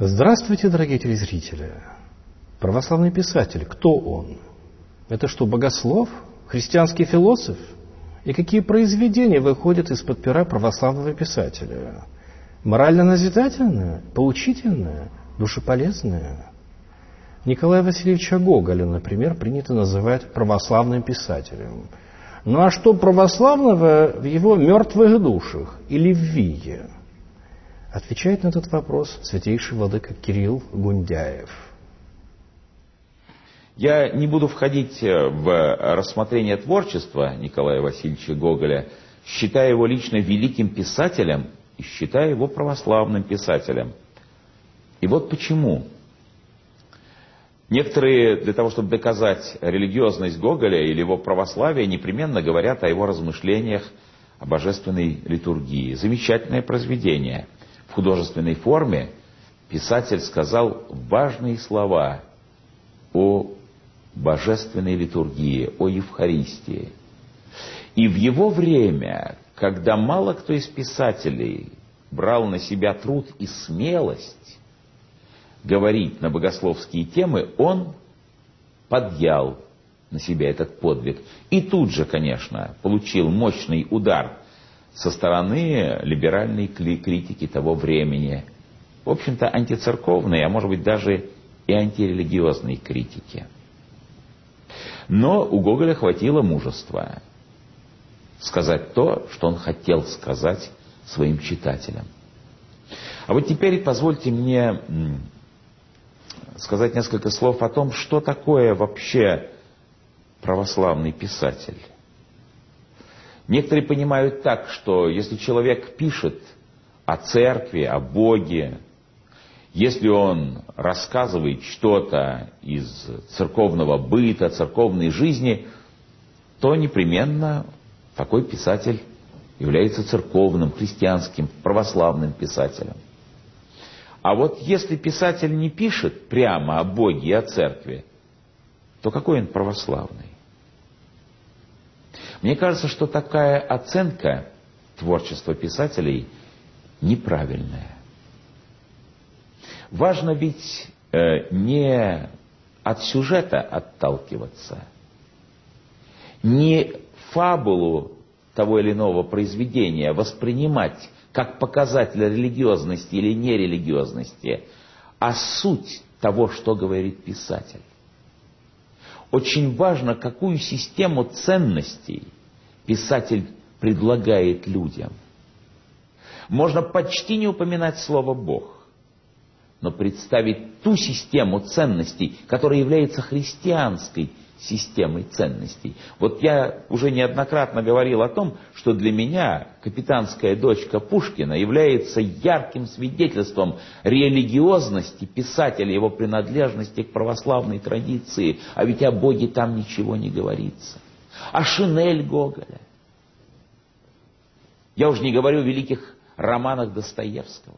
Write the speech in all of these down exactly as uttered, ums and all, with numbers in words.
Здравствуйте, дорогие телезрители! Православный писатель, кто он? Это что, богослов? Христианский философ? И какие произведения выходят из-под пера православного писателя? Морально-назидательное? Поучительное? Душеполезное? Николая Васильевича Гоголя, например, принято называть православным писателем. Ну а что православного в его мертвых душах или в вие? Отвечает на этот вопрос святейший владыка Кирилл Гундяев. Я не буду входить в рассмотрение творчества Николая Васильевича Гоголя, считая его лично великим писателем и считая его православным писателем. И вот почему. Некоторые для того, чтобы доказать религиозность Гоголя или его православие, непременно говорят о его размышлениях о божественной литургии. Замечательное произведение. В художественной форме писатель сказал важные слова о божественной литургии, о Евхаристии. И в его время, когда мало кто из писателей брал на себя труд и смелость говорить на богословские темы, он подъял на себя этот подвиг. И тут же, конечно, получил мощный удар со стороны либеральной критики того времени. В общем-то, антицерковной, а может быть даже и антирелигиозной критики. Но у Гоголя хватило мужества сказать то, что он хотел сказать своим читателям. А вот теперь позвольте мне сказать несколько слов о том, что такое вообще православный писатель. Некоторые понимают так, что если человек пишет о церкви, о Боге, если он рассказывает что-то из церковного быта, церковной жизни, то непременно такой писатель является церковным, христианским, православным писателем. А вот если писатель не пишет прямо о Боге и о церкви, то какой он православный? Мне кажется, что такая оценка творчества писателей неправильная. Важно ведь э, не от сюжета отталкиваться, не фабулу того или иного произведения воспринимать как показатель религиозности или нерелигиозности, а суть того, что говорит писатель. Очень важно, какую систему ценностей писатель предлагает людям. Можно почти не упоминать слово «Бог», но представить ту систему ценностей, которая является христианской системой ценностей. Вот я уже неоднократно говорил о том, что для меня «Капитанская дочка» Пушкина является ярким свидетельством религиозности писателя, его принадлежности к православной традиции. А ведь о Боге там ничего не говорится. А Шинель Гоголя. Я уже не говорю о великих романах Достоевского.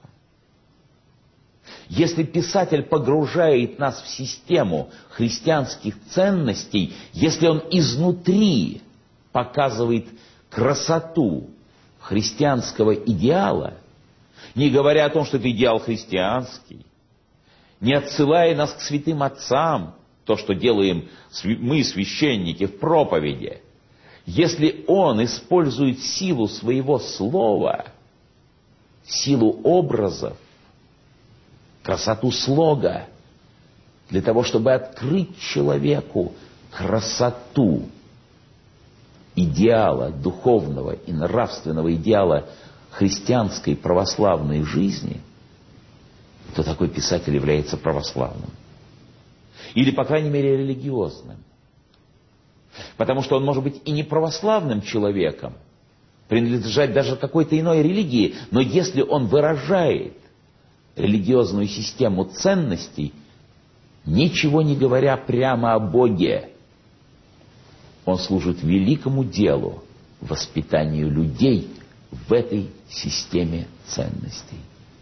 Если писатель погружает нас в систему христианских ценностей, если он изнутри показывает красоту христианского идеала, не говоря о том, что это идеал христианский, не отсылая нас к святым отцам, то, что делаем мы, священники, в проповеди, если он использует силу своего слова, силу образов, красоту слога, для того, чтобы открыть человеку красоту идеала, духовного и нравственного идеала христианской православной жизни, то такой писатель является православным. Или, по крайней мере, религиозным. Потому что он может быть и не православным человеком, принадлежать даже какой-то иной религии, но если он выражает религиозную систему ценностей, ничего не говоря прямо о Боге, он служит великому делу, воспитанию людей в этой системе ценностей.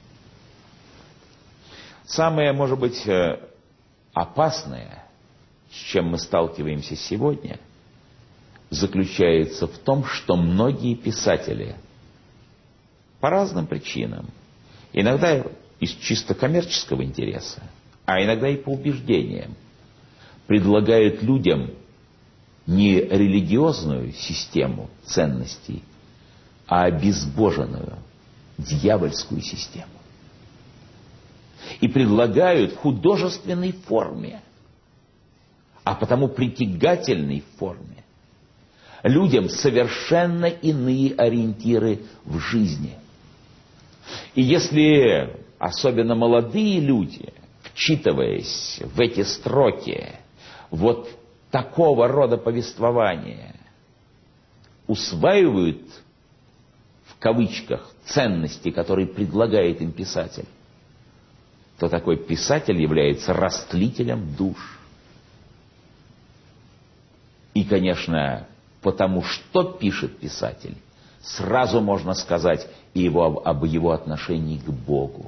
Самое, может быть, опасное, с чем мы сталкиваемся сегодня, заключается в том, что многие писатели по разным причинам, иногда из чисто коммерческого интереса, а иногда и по убеждениям, предлагают людям не религиозную систему ценностей, а обезбоженную, дьявольскую систему. И предлагают в художественной форме, а потому притягательной форме, людям совершенно иные ориентиры в жизни. И если особенно молодые люди, вчитываясь в эти строки, вот такого рода повествования, усваивают в кавычках ценности, которые предлагает им писатель, то такой писатель является растлителем душ. И, конечно, потому что пишет писатель, сразу можно сказать и его, об его отношении к Богу.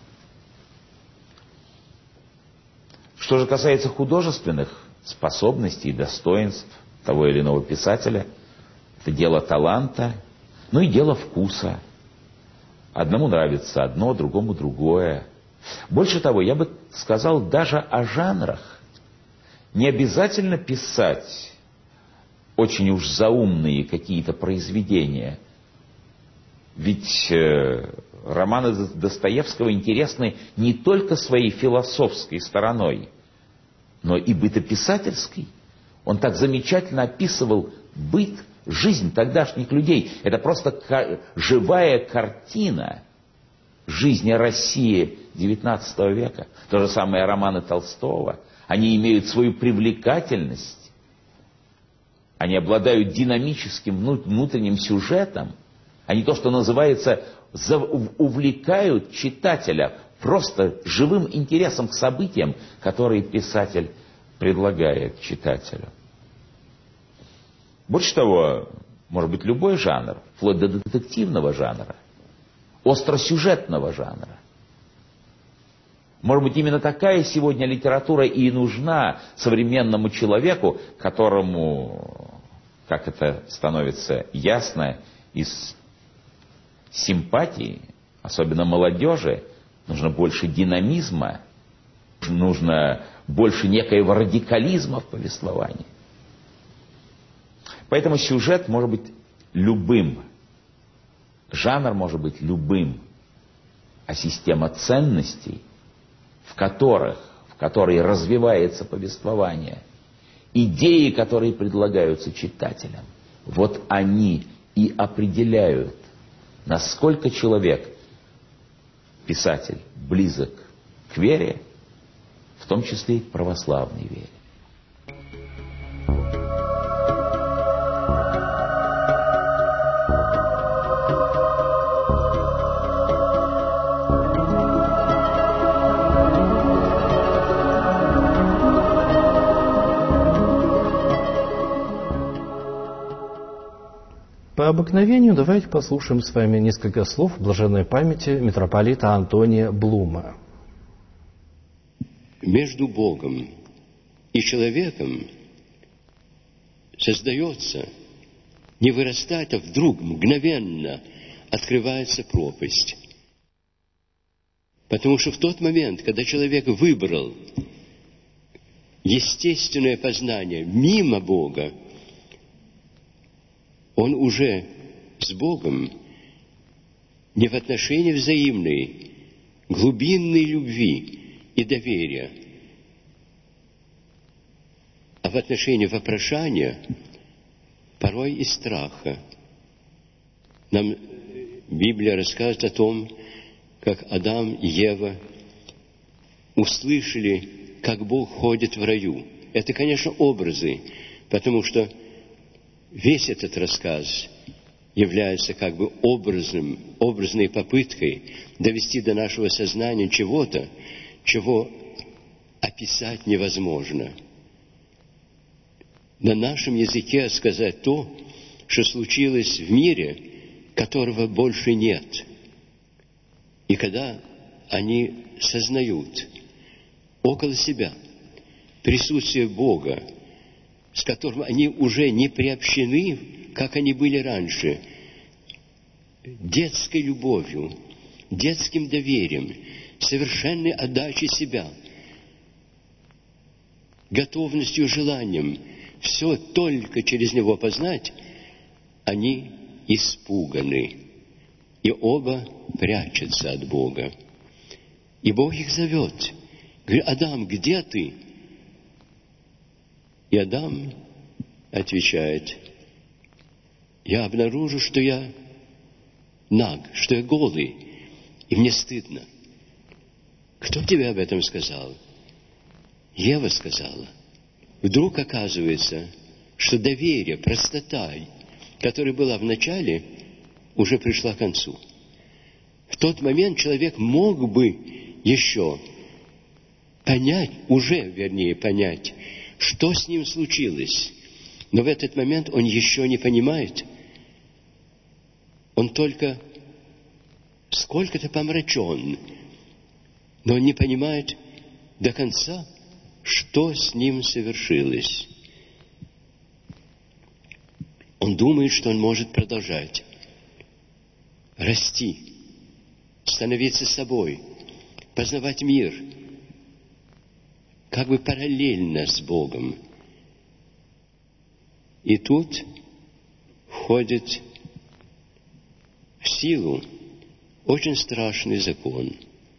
Что же касается художественных способностей и достоинств того или иного писателя, это дело таланта, ну и дело вкуса. Одному нравится одно, другому другое. Больше того, я бы сказал даже о жанрах. Не обязательно писать очень уж заумные какие-то произведения. Ведь э, романы Достоевского интересны не только своей философской стороной, но и бытописательской. Он так замечательно описывал быт, жизнь тогдашних людей. Это просто ка- живая картина жизни России девятнадцатого века. То же самое романы Толстого. Они имеют свою привлекательность. Они обладают динамическим внутренним сюжетом. Они то, что называется, увлекают читателя просто живым интересом к событиям, которые писатель предлагает читателю. Больше того, может быть, любой жанр, вплоть до детективного жанра, остросюжетного жанра. Может быть, именно такая сегодня литература и нужна современному человеку, которому, как это становится ясно, из симпатии, особенно молодежи, нужно больше динамизма, нужно больше некоего радикализма в повествовании. Поэтому сюжет может быть любым, жанр может быть любым, а система ценностей, в которых, в которой развивается повествование, идеи, которые предлагаются читателям, вот они и определяют, насколько человек, писатель, близок к вере, в том числе и к православной вере. По обыкновению давайте послушаем с вами несколько слов блаженной памяти митрополита Антония Блума. Между Богом и человеком создается, не вырастает, а вдруг мгновенно открывается пропасть. Потому что в тот момент, когда человек выбрал естественное познание мимо Бога, он уже с Богом не в отношении взаимной, глубинной любви и доверия, а в отношении вопрошания, порой и страха. Нам Библия рассказывает о том, как Адам и Ева услышали, как Бог ходит в раю. Это, конечно, образы, потому что весь этот рассказ является как бы образным, образной попыткой довести до нашего сознания чего-то, чего описать невозможно. На нашем языке сказать то, что случилось в мире, которого больше нет. И когда они сознают около себя присутствие Бога, с которым они уже не приобщены, как они были раньше, детской любовью, детским доверием, совершенной отдачей себя, готовностью, желанием все только через Него познать, они испуганы, и оба прячутся от Бога. И Бог их зовет. Говорит: Адам, где ты? И Адам отвечает: я обнаружу, что я наг, что я голый, и мне стыдно. Кто тебе об этом сказал? Ева сказала. Вдруг оказывается, что доверие, простота, которая была в начале, уже пришла к концу. В тот момент человек мог бы еще понять, уже, вернее, понять, что с ним случилось. Но в этот момент он еще не понимает. Он только сколько-то помрачен, но он не понимает до конца, что с ним совершилось. Он думает, что он может продолжать расти, становиться собой, познавать мир, как бы параллельно с Богом. И тут входит в силу очень страшный закон.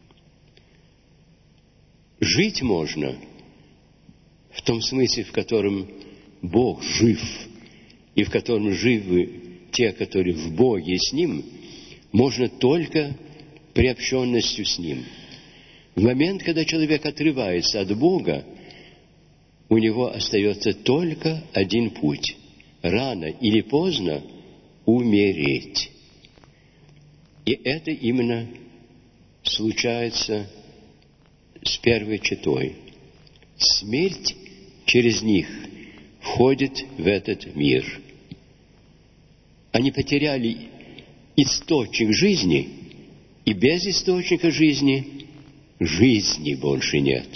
Жить можно в том смысле, в котором Бог жив, и в котором живы те, которые в Боге и с Ним, можно только приобщенностью с Ним. В момент, когда человек отрывается от Бога, у него остается только один путь – рано или поздно умереть. И это именно случается с первой четой. Смерть через них входит в этот мир. Они потеряли источник жизни, и без источника жизни жизни больше нет.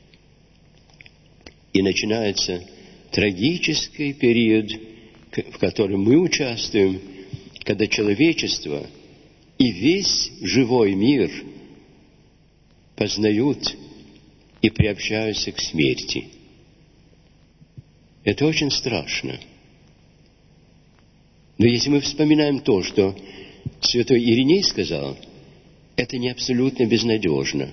И начинается трагический период, в котором мы участвуем, когда человечество и весь живой мир познают и приобщаются к смерти. Это очень страшно. Но если мы вспоминаем то, что святой Ириней сказал, это не абсолютно безнадежно.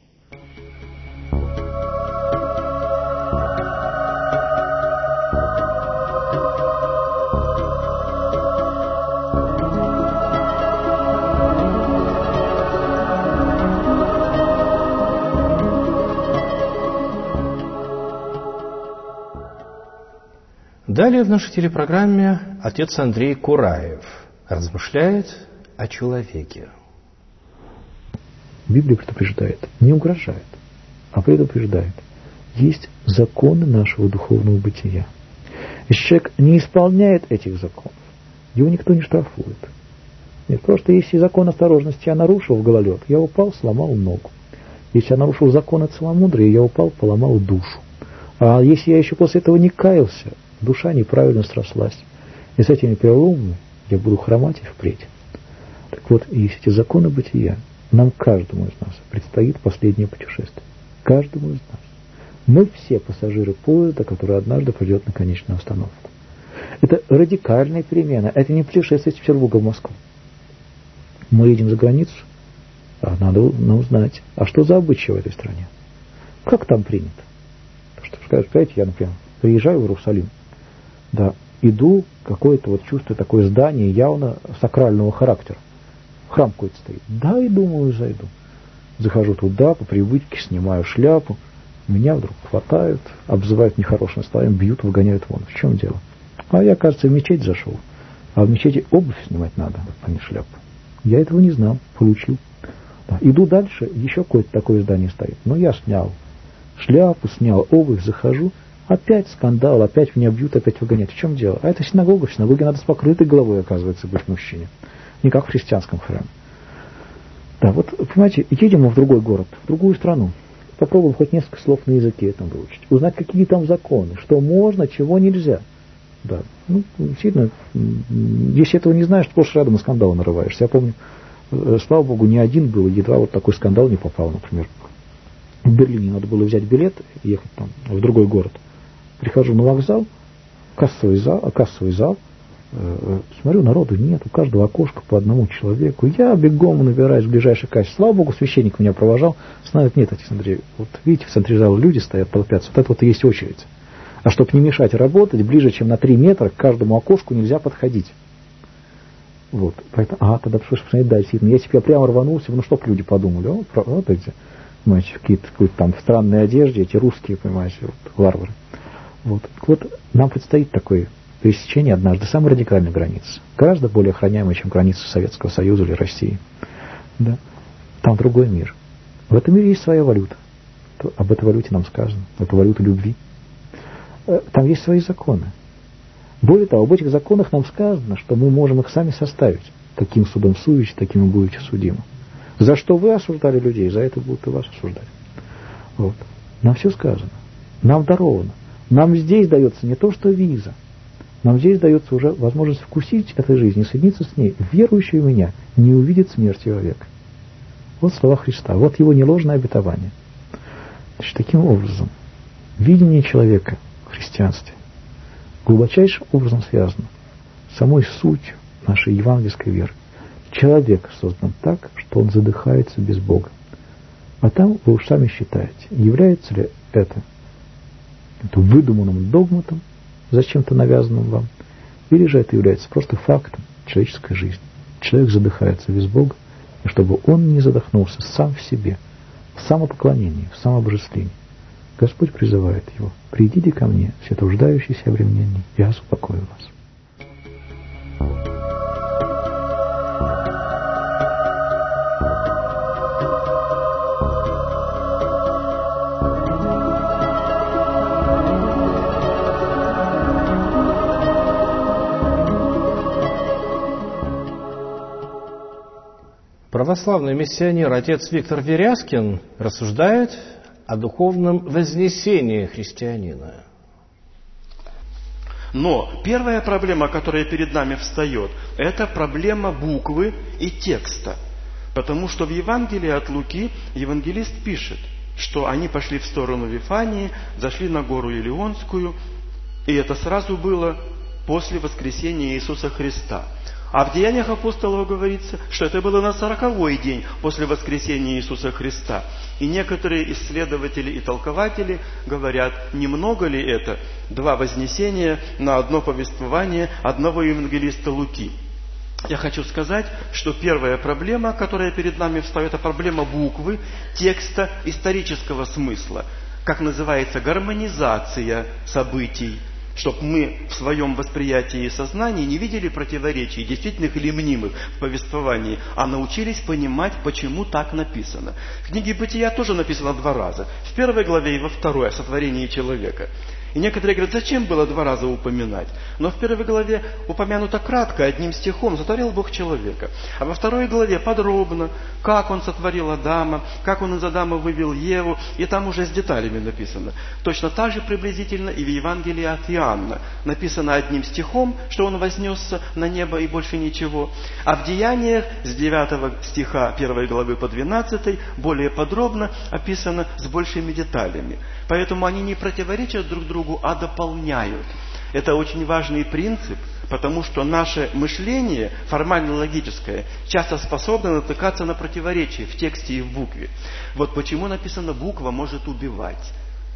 Далее в нашей телепрограмме отец Андрей Кураев размышляет о человеке. Библия предупреждает, не угрожает, а предупреждает. Есть законы нашего духовного бытия. Если человек не исполняет этих законов, его никто не штрафует. Нет, просто если закон осторожности я нарушил в гололед, я упал, сломал ногу. Если я нарушил закон целомудрия, я упал, поломал душу. А если я еще после этого не каялся, душа неправильно срослась. И с этими переломами я буду хромать и впредь. Так вот, есть эти законы бытия. Нам, каждому из нас, предстоит последнее путешествие. Каждому из нас. Мы все пассажиры поезда, который однажды придет на конечную остановку. Это радикальная перемена. Это не путешествие из Петербурга в Москву. Мы едем за границу, а надо узнать, а что за обычаи в этой стране? Как там принято? Потому что, скажешь, понимаете, я, например, приезжаю в Иерусалим, да, иду, какое-то вот чувство, такое здание явно сакрального характера. Храм какой-то стоит. Да, и думаю, зайду. Захожу туда, по привычке, снимаю шляпу. Меня вдруг хватают, обзывают нехорошим словом, бьют, выгоняют вон. В чем дело? А я, кажется, в мечеть зашел. А в мечети обувь снимать надо, а не шляпу. Я этого не знал, получил. Да. Иду дальше, еще какое-то такое здание стоит. Но я снял шляпу, снял обувь, захожу. Опять скандал, опять меня бьют, опять выгоняют. В чем дело? А это синагога. В синагоге надо с покрытой головой, оказывается, быть мужчине. Не как в христианском храме. Да, вот, понимаете, едем мы в другой город, в другую страну. Попробуем хоть несколько слов на языке этом выучить. Узнать, какие там законы, что можно, чего нельзя. Да, ну, действительно, если этого не знаешь, сплошь рядом на скандалы нарываешься. Я помню, Слава Богу, не один был, едва вот такой скандал не попал, например. В Берлине надо было взять билет и ехать там в другой город. Прихожу на вокзал, кассовый зал, кассовый зал, э, смотрю, народу нет, у каждого окошка по одному человеку. Я бегом набираюсь в ближайшей кассе. Слава Богу, священник меня провожал. Знают, нет, отец Андрей, вот видите, в центре зала люди стоят, толпятся, вот это вот и есть очередь. А чтобы не мешать работать, ближе, чем на три метра, к каждому окошку нельзя подходить. Вот, поэтому, а, тогда пришлось посмотреть, да, действительно, если бы я прямо рванулся, ну, чтоб люди подумали, о, про, вот эти, понимаете, какие-то, какой-то там в странной одежде, эти русские, понимаете, вот, варвары. Вот, вот, нам предстоит такое пересечение однажды самой радикальной границы, гораздо более охраняемой, чем границы Советского Союза или России. Да? Там другой мир. В этом мире есть своя валюта. Об этой валюте нам сказано. Это валюта любви. Там есть свои законы. Более того, об этих законах нам сказано, что мы можем их сами составить. Каким судом судите, таким и будете судимы. За что вы осуждали людей, за это будут и вас осуждать. Вот. Нам все сказано. Нам даровано. Нам здесь дается не то, что виза. Нам здесь дается уже возможность вкусить этой жизни, соединиться с ней. Верующий в меня не увидит смерти вовек. Вот слова Христа. Вот его неложное обетование. Значит, таким образом, видение человека в христианстве глубочайшим образом связано с самой сутью нашей евангельской веры. Человек создан так, что он задыхается без Бога. А там вы уж сами считаете, является ли это, это выдуманным догматом, зачем-то навязанным вам, или же это является просто фактом человеческой жизни. Человек задыхается без Бога, и чтобы он не задохнулся сам в себе, в самопоклонении, в самообожествлении, Господь призывает его: «Придите ко мне, все труждающиеся и обремененные, я успокою вас». Православный миссионер отец Виктор Веряскин рассуждает о духовном вознесении христианина. Но первая проблема, которая перед нами встает, это проблема буквы и текста. Потому что в Евангелии от Луки евангелист пишет, что они пошли в сторону Вифании, зашли на гору Илионскую, и это сразу было после воскресения Иисуса Христа. А в Деяниях апостолов говорится, что это было на сороковой день после воскресения Иисуса Христа. И некоторые исследователи и толкователи говорят, немного ли это два вознесения на одно повествование одного евангелиста Луки. Я хочу сказать, что первая проблема, которая перед нами встает, это проблема буквы, текста, исторического смысла. Как называется гармонизация событий, чтобы мы в своем восприятии и сознании не видели противоречий, действительных или мнимых в повествовании, а научились понимать, почему так написано. В книге «Бытия» тоже написано два раза. В первой главе и во второй о сотворении человека. И некоторые говорят, зачем было два раза упоминать? Но в первой главе упомянуто кратко, одним стихом, сотворил Бог человека. А во второй главе подробно, как Он сотворил Адама, как Он из Адама вывел Еву, и там уже с деталями написано. Точно так же приблизительно и в Евангелии от Иоанна. Написано одним стихом, что Он вознесся на небо и больше ничего. А в Деяниях с девятого стиха первой главы по двенадцатый более подробно описано с большими деталями. Поэтому они не противоречат друг другу, а дополняют. Это очень важный принцип, потому что наше мышление, формально-логическое, часто способно натыкаться на противоречия в тексте и в букве. Вот почему написано «буква может убивать»,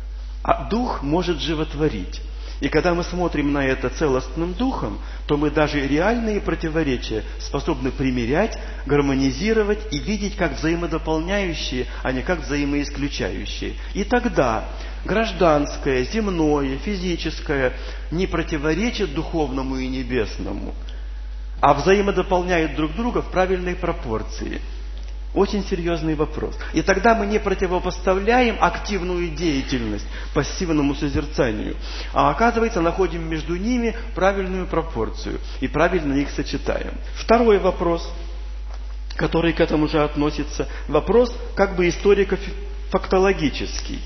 а дух может животворить. И когда мы смотрим на это целостным духом, то мы даже реальные противоречия способны примирять, гармонизировать и видеть как взаимодополняющие, а не как взаимоисключающие. И тогда гражданское, земное, физическое не противоречит духовному и небесному, а взаимодополняют друг друга в правильной пропорции. Очень серьезный вопрос. И тогда мы не противопоставляем активную деятельность пассивному созерцанию, а оказывается находим между ними правильную пропорцию и правильно их сочетаем. Второй вопрос, который к этому же относится, вопрос как бы историко-фактологический.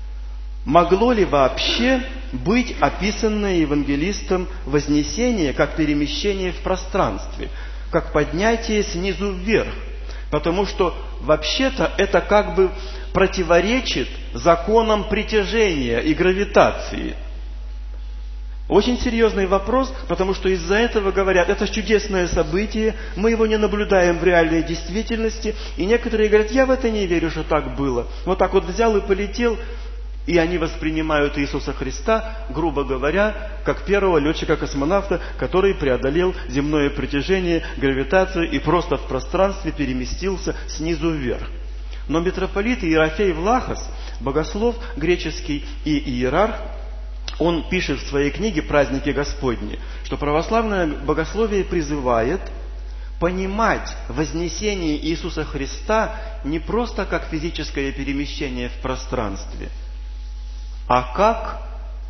Могло ли вообще быть описанное евангелистом вознесение как перемещение в пространстве, как поднятие снизу вверх? Потому что вообще-то это как бы противоречит законам притяжения и гравитации. Очень серьезный вопрос, потому что из-за этого говорят, это чудесное событие, мы его не наблюдаем в реальной действительности, и некоторые говорят, я в это не верю, что так было. Вот так вот взял и полетел, и они воспринимают Иисуса Христа, грубо говоря, как первого летчика-космонавта, который преодолел земное притяжение, гравитацию и просто в пространстве переместился снизу вверх. Но митрополит Иерофей Влахос, богослов греческий и иерарх, он пишет в своей книге «Праздники Господни», что православное богословие призывает понимать вознесение Иисуса Христа не просто как физическое перемещение в пространстве, а как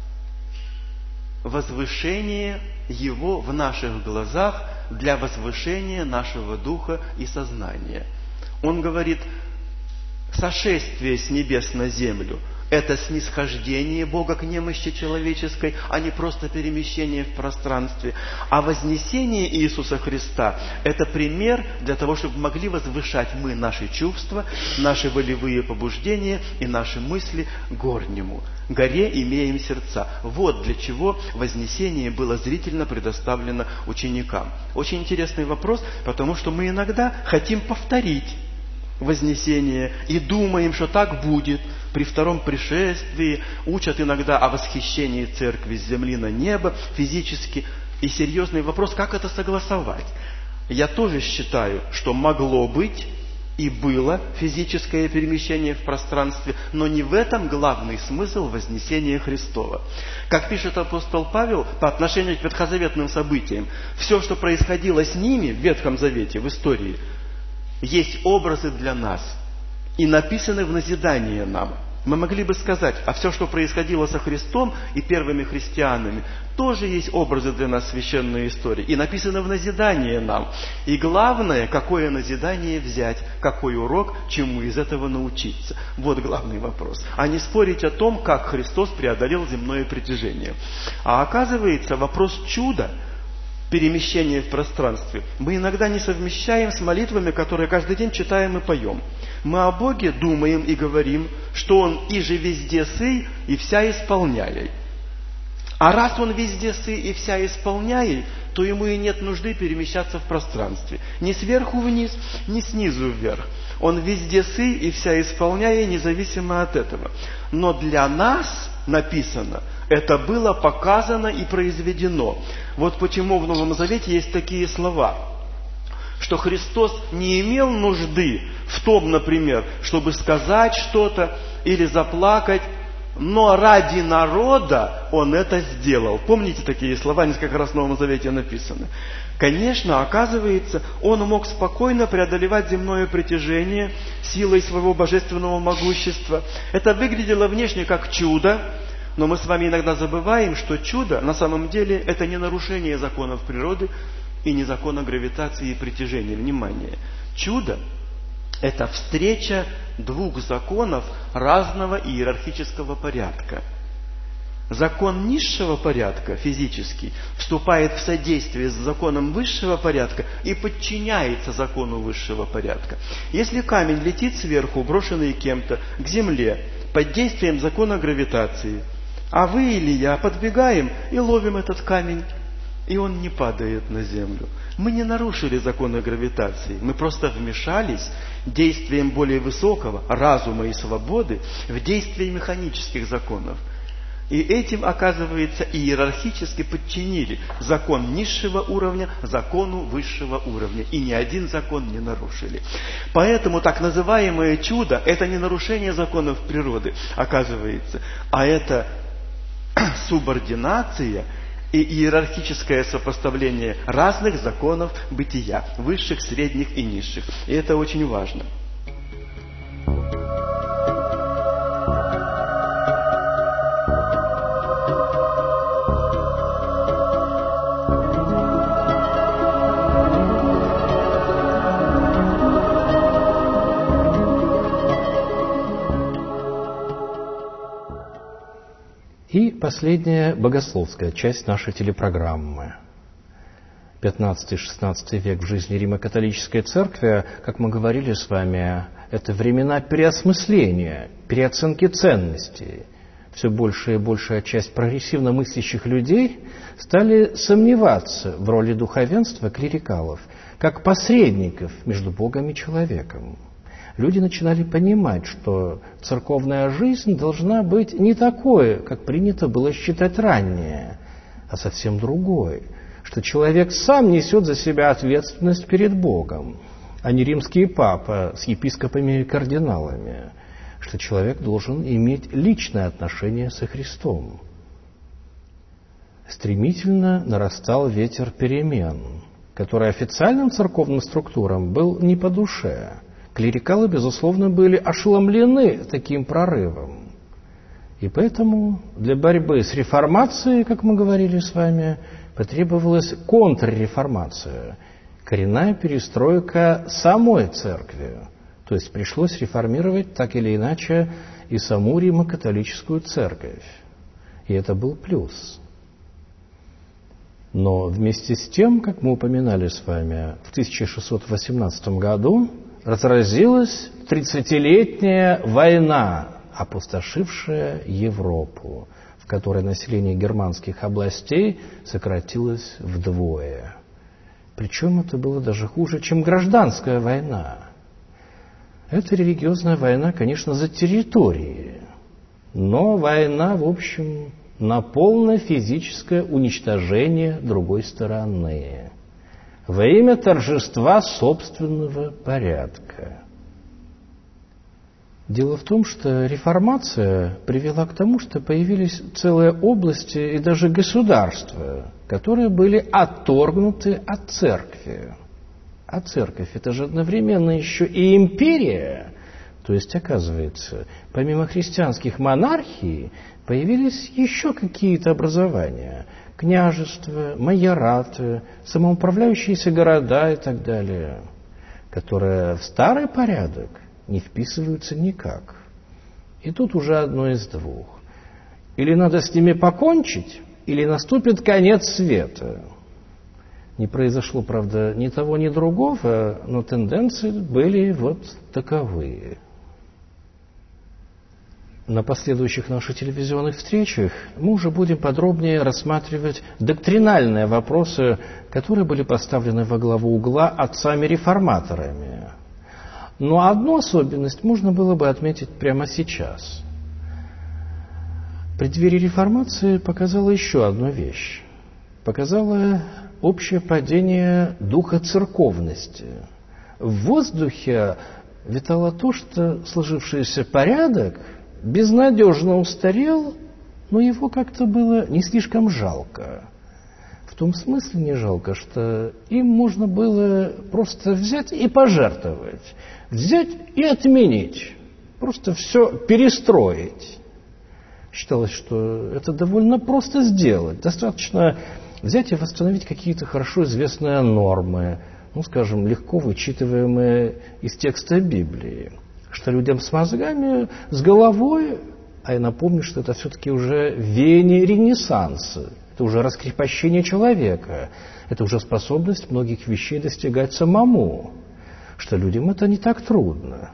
возвышение Его в наших глазах для возвышения нашего духа и сознания. Он говорит, сошествие с небес на землю – это снисхождение Бога к немощи человеческой, а не просто перемещение в пространстве. А вознесение Иисуса Христа – это пример для того, чтобы могли возвышать мы наши чувства, наши волевые побуждения и наши мысли к горнему. Горе имеем сердца. Вот для чего вознесение было зрительно предоставлено ученикам. Очень интересный вопрос, потому что мы иногда хотим повторить вознесение и думаем, что так будет при втором пришествии. Учат иногда о восхищении церкви с земли на небо физически. И серьезный вопрос, как это согласовать? Я тоже считаю, что могло быть и было физическое перемещение в пространстве, но не в этом главный смысл вознесения Христова. Как пишет апостол Павел по отношению к ветхозаветным событиям, все, что происходило с ними в Ветхом Завете, в истории, есть образы для нас и написаны в назидание нам. Мы могли бы сказать, а все, что происходило со Христом и первыми христианами, тоже есть образы для нас священной истории и написаны в назидание нам. И главное, какое назидание взять, какой урок, чему из этого научиться. Вот главный вопрос. А не спорить о том, как Христос преодолел земное притяжение. А оказывается, вопрос чуда, перемещение в пространстве, мы иногда не совмещаем с молитвами, которые каждый день читаем и поем. Мы о Боге думаем и говорим, что Он и же везде сы, и вся исполняй. А раз Он везде сы и вся исполняй, то Ему и нет нужды перемещаться в пространстве. Ни сверху вниз, ни снизу вверх. Он везде сы и вся исполняй, независимо от этого. Но для нас написано, это было показано и произведено. Вот почему в Новом Завете есть такие слова, что Христос не имел нужды в том, например, чтобы сказать что-то или заплакать, но ради народа Он это сделал. Помните такие слова, несколько раз в Новом Завете написаны. Конечно, оказывается, Он мог спокойно преодолевать земное притяжение силой своего божественного могущества. Это выглядело внешне как чудо, но мы с вами иногда забываем, что чудо на самом деле это не нарушение законов природы и не закона гравитации и притяжения. Внимание! Чудо – это встреча двух законов разного иерархического порядка. Закон низшего порядка, физический, вступает в содействие с законом высшего порядка и подчиняется закону высшего порядка. Если камень летит сверху, брошенный кем-то, к земле, под действием закона гравитации, а вы или я подбегаем и ловим этот камень, и он не падает на землю. Мы не нарушили законы гравитации, мы просто вмешались действием более высокого разума и свободы в действие механических законов. И этим, оказывается, иерархически подчинили закон низшего уровня закону высшего уровня. И ни один закон не нарушили. Поэтому так называемое чудо – это не нарушение законов природы, оказывается, а это субординация и иерархическое сопоставление разных законов бытия, высших, средних и низших. И это очень важно. И последняя богословская часть нашей телепрограммы. пятнадцатый-шестнадцатый век в жизни Римо-католической церкви, как мы говорили с вами, это времена переосмысления, переоценки ценностей. Все большая и большая часть прогрессивно мыслящих людей стали сомневаться в роли духовенства, клерикалов, как посредников между Богом и человеком. Люди начинали понимать, что церковная жизнь должна быть не такой, как принято было считать ранее, а совсем другой, что человек сам несет за себя ответственность перед Богом, а не римский папа с епископами и кардиналами, что человек должен иметь личное отношение со Христом. Стремительно нарастал ветер перемен, который официальным церковным структурам был не по душе. Клерикалы, безусловно, были ошеломлены таким прорывом. И поэтому для борьбы с реформацией, как мы говорили с вами, потребовалась контрреформация, коренная перестройка самой церкви. То есть пришлось реформировать так или иначе и саму Римо-католическую церковь. И это был плюс. Но вместе с тем, как мы упоминали с вами, в тысяча шестьсот восемнадцатом году разразилась тридцатилетняя война, опустошившая Европу, в которой население германских областей сократилось вдвое. Причем это было даже хуже, чем гражданская война. Это религиозная война, конечно, за территории, но война, в общем, на полное физическое уничтожение другой стороны, во имя торжества собственного порядка. Дело в том, что реформация привела к тому, что появились целые области и даже государства, которые были отторгнуты от церкви. А церковь – это же одновременно еще и империя. То есть, оказывается, помимо христианских монархий, появились еще какие-то образования. Княжества, майораты, самоуправляющиеся города и так далее, которые в старый порядок не вписываются никак. И тут уже одно из двух. Или надо с ними покончить, или наступит конец света. Не произошло, правда, ни того, ни другого, но тенденции были вот таковые. На последующих наших телевизионных встречах мы уже будем подробнее рассматривать доктринальные вопросы, которые были поставлены во главу угла отцами-реформаторами. Но одну особенность можно было бы отметить прямо сейчас. Преддверие реформации показало еще одну вещь. Показало общее падение духа церковности. В воздухе витало то, что сложившийся порядок безнадежно устарел, но его как-то было не слишком жалко. В том смысле не жалко, что им можно было просто взять и пожертвовать, взять и отменить, просто все перестроить. Считалось, что это довольно просто сделать. Достаточно взять и восстановить какие-то хорошо известные нормы, ну, скажем, легко вычитываемые из текста Библии. Что людям с мозгами, с головой, а я напомню, что это все-таки уже веяние Ренессанса, это уже раскрепощение человека, это уже способность многих вещей достигать самому, что людям это не так трудно.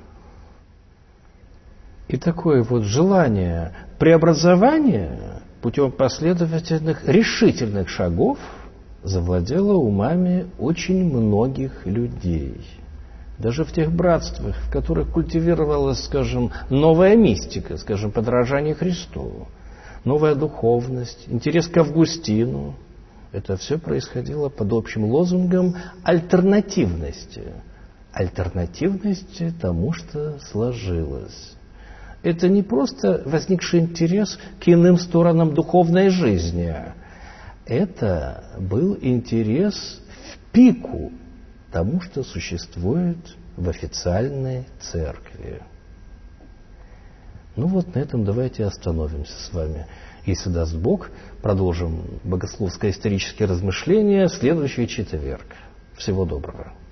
И такое вот желание преобразования путем последовательных решительных шагов завладело умами очень многих людей. Даже в тех братствах, в которых культивировалась, скажем, новая мистика, скажем, подражание Христу, новая духовность, интерес к Августину, это все происходило под общим лозунгом альтернативности. Альтернативности тому, что сложилось. Это не просто возникший интерес к иным сторонам духовной жизни. Это был интерес в пику тому, что существует в официальной церкви. Ну вот на этом давайте остановимся с вами. Если даст Бог, продолжим богословско-исторические размышления в следующий четверг. Всего доброго.